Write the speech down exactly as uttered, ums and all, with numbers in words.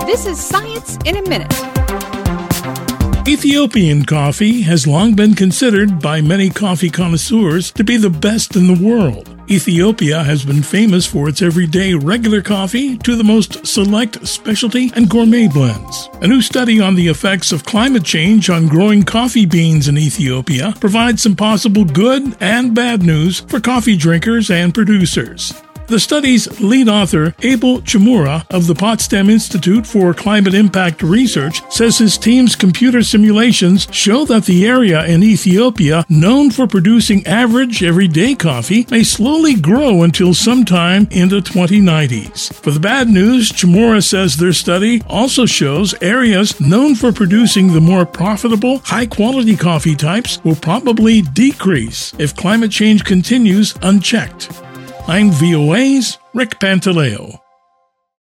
This is Science in a Minute. Ethiopian coffee has long been considered by many coffee connoisseurs to be the best in the world. Ethiopia has been famous for its everyday regular coffee to the most select specialty and gourmet blends. A new study on the effects of climate change on growing coffee beans in Ethiopia provides some possible good and bad news for coffee drinkers and producers. The study's lead author, Abel Chimura of the Potsdam Institute for Climate Impact Research, says his team's computer simulations show that the area in Ethiopia known for producing average everyday coffee may slowly grow until sometime in the twenty nineties. For the bad news, Chimura says their study also shows areas known for producing the more profitable, high-quality coffee types will probably decrease if climate change continues unchecked. I'm V O A's Rick Pantaleo.